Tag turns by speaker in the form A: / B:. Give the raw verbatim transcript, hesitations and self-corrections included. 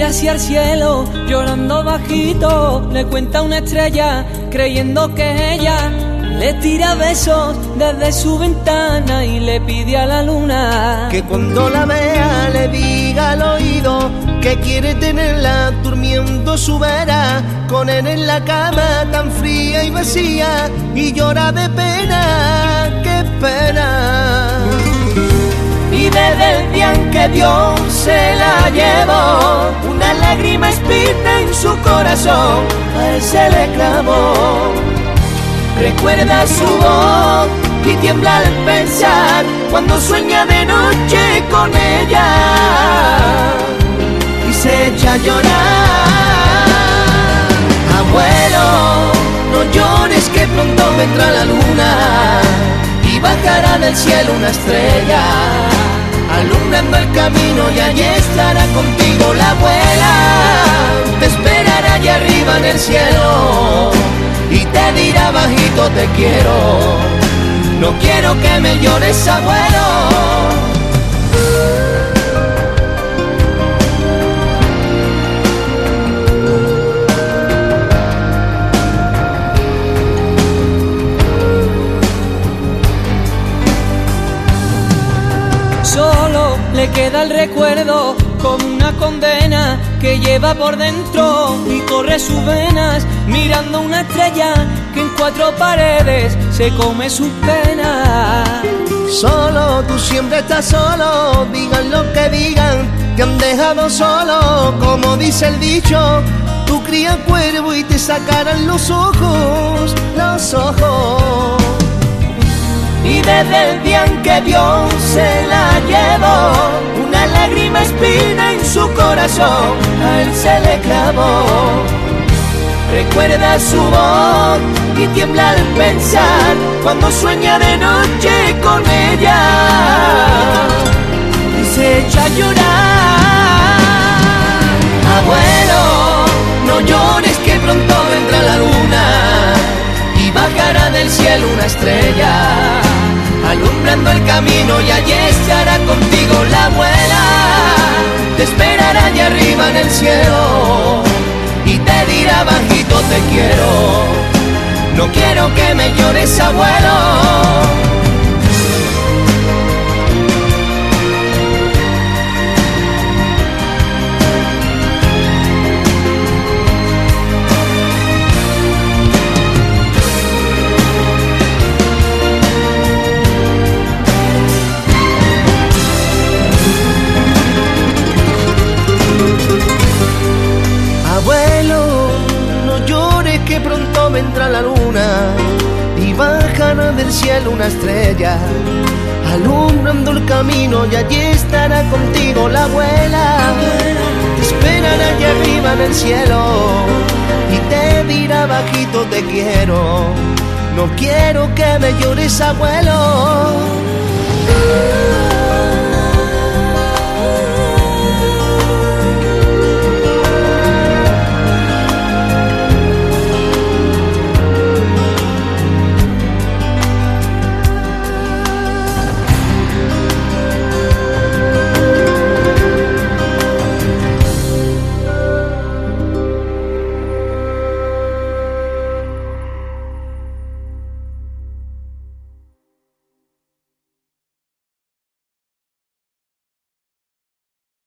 A: hacia el cielo, llorando bajito, le cuenta una estrella, creyendo que es ella. Le tira besos desde su ventana y le pide a la luna
B: que cuando la vea le diga al oído que quiere tenerla durmiendo su vera, con él en la cama tan fría y vacía, y llora de pena, qué pena. Y desde el día en que Dios se la llevó, una lágrima espina en su corazón, a él se le clavó. Recuerda su voz y tiembla al pensar cuando sueña de noche con ella y se echa a llorar. Abuelo, no llores que pronto vendrá la luna y bajará del cielo una estrella, alumbrando el camino, y allí estará contigo la abuela. Te esperará allá arriba en el cielo y te dirá bajito te quiero, no quiero que me llores, abuelo.
A: Solo le queda el recuerdo como una condena que lleva por dentro y corre sus venas, mirando una estrella que en cuatro paredes se come sus penas.
B: Solo, tú siempre estás solo, digan lo que digan, te han dejado solo, como dice el dicho, tú crías cuervo y te sacarán los ojos, los ojos. Y desde el día en que Dios se la llevó, una lágrima espina en su corazón, a él se le clavó. Recuerda su voz y tiembla al pensar cuando sueña de noche con ella y se echa a llorar. Abuelo, no llores que pronto vendrá la luna y bajará del cielo una estrella, alumbrando el camino, y allí estará contigo la abuela. Te esperará allá arriba en el cielo y te dirá bajito te quiero, no quiero que me llores, abuelo. Abuelo, no llores que pronto vendrá la luna y bajará del cielo una estrella, alumbrando el camino, y allí estará contigo la abuela. Te esperará allá arriba en el cielo y te dirá bajito te quiero, no quiero que me llores, abuelo.